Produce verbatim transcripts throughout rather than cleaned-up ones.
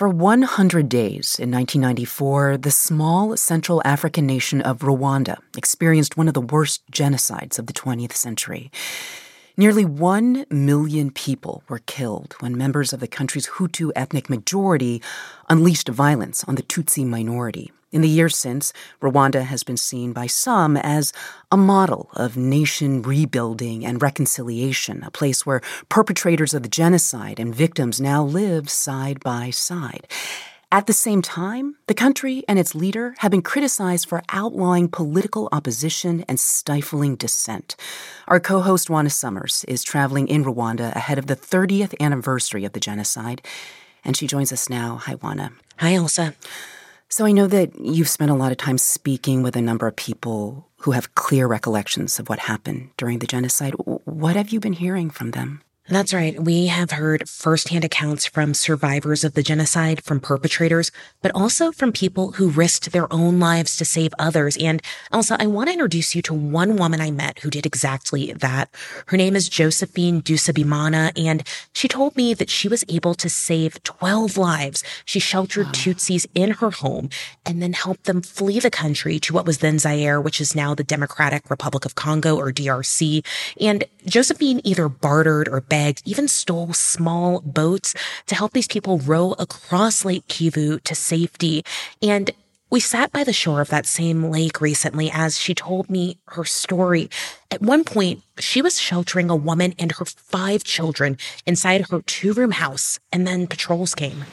For one hundred days in nineteen ninety-four, the small Central African nation of Rwanda experienced one of the worst genocides of the twentieth century. Nearly one million people were killed when members of the country's Hutu ethnic majority unleashed violence on the Tutsi minority. In the years since, Rwanda has been seen by some as a model of nation rebuilding and reconciliation, a place where perpetrators of the genocide and victims now live side by side. At the same time, the country and its leader have been criticized for outlawing political opposition and stifling dissent. Our co-host Juana Summers is traveling in Rwanda ahead of the thirtieth anniversary of the genocide, and she joins us now. Hi, Juana. Hi, Elsa. So I know that you've spent a lot of time speaking with a number of people who have clear recollections of what happened during the genocide. What have you been hearing from them? That's right. We have heard firsthand accounts from survivors of the genocide, from perpetrators, but also from people who risked their own lives to save others. And Elsa, I want to introduce you to one woman I met who did exactly that. Her name is Josephine Dusabimana, and she told me that she was able to save twelve lives. She sheltered wow. Tutsis in her home and then helped them flee the country to what was then Zaire, which is now the Democratic Republic of Congo, or D R C. And Josephine either bartered or begged, even stole small boats to help these people row across Lake Kivu to safety. And we sat by the shore of that same lake recently as she told me her story. At one point, she was sheltering a woman and her five children inside her two-room house, and then patrols came.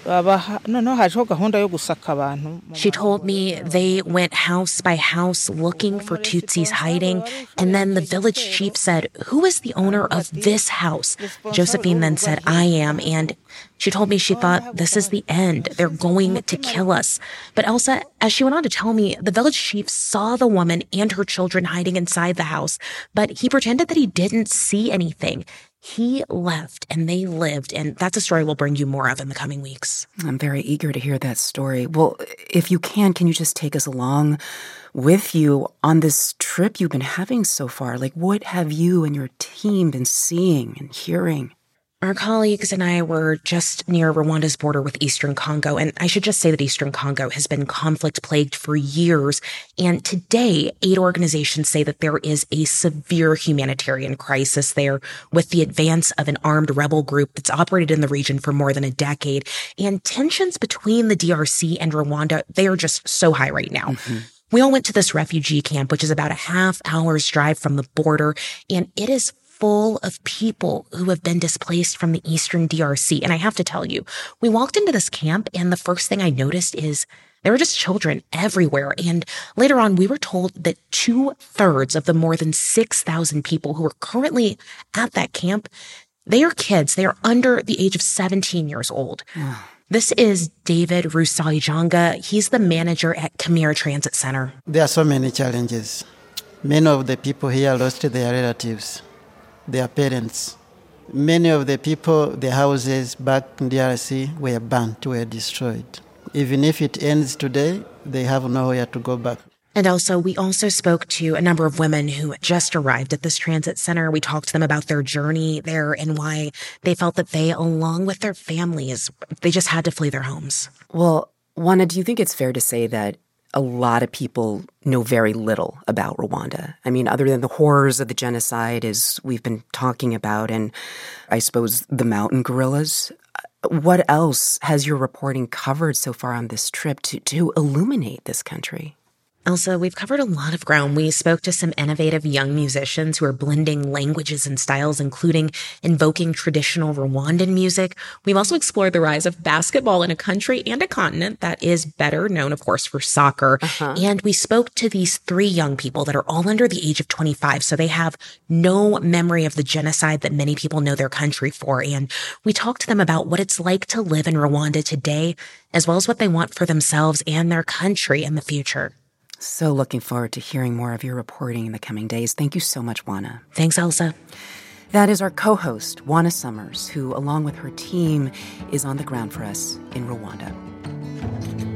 She told me they went house by house looking for Tutsis hiding, and then the village chief said, "Who is the owner of this house?" Josephine then said, "I am," and she told me she thought, this is the end. They're going to kill us. But Elsa, as she went on to tell me, the village chief saw the woman and her children hiding inside the house, but he pretended that he didn't see anything. He left and they lived, and that's a story we'll bring you more of in the coming weeks. I'm very eager to hear that story. Well, if you can, can you just take us along with you on this trip you've been having so far? Like, what have you and your team been seeing and hearing? Our colleagues and I were just near Rwanda's border with Eastern Congo, and I should just say that Eastern Congo has been conflict-plagued for years, and today, aid organizations say that there is a severe humanitarian crisis there with the advance of an armed rebel group that's operated in the region for more than a decade, and tensions between the D R C and Rwanda, they are just so high right now. Mm-hmm. We all went to this refugee camp, which is about a half hour's drive from the border, and it is full of people who have been displaced from the eastern D R C. And I have to tell you, we walked into this camp and the first thing I noticed is there were just children everywhere. And later on, we were told that two thirds of the more than six thousand people who are currently at that camp, they are kids. They are under the age of seventeen years old. This is David Rusaijanga. He's the manager at Kamira Transit Center. There are so many challenges. Many of the people here lost their relatives, their parents. Many of the people, their houses back in D R C were burnt, were destroyed. Even if it ends today, they have nowhere to go back. And also, we also spoke to a number of women who just arrived at this transit center. We talked to them about their journey there and why they felt that they, along with their families, they just had to flee their homes. Well, Juana, do you think it's fair to say that a lot of people know very little about Rwanda? I mean, other than the horrors of the genocide, as we've been talking about, and I suppose the mountain gorillas, what else has your reporting covered so far on this trip to, to illuminate this country? Elsa, we've covered a lot of ground. We spoke to some innovative young musicians who are blending languages and styles, including invoking traditional Rwandan music. We've also explored the rise of basketball in a country and a continent that is better known, of course, for soccer. Uh-huh. And we spoke to these three young people that are all under the age of twenty-five, so they have no memory of the genocide that many people know their country for. And we talked to them about what it's like to live in Rwanda today, as well as what they want for themselves and their country in the future. So looking forward to hearing more of your reporting in the coming days. Thank you so much, Juana. Thanks, Elsa. That is our co-host, Juana Summers, who, along with her team, is on the ground for us in Rwanda.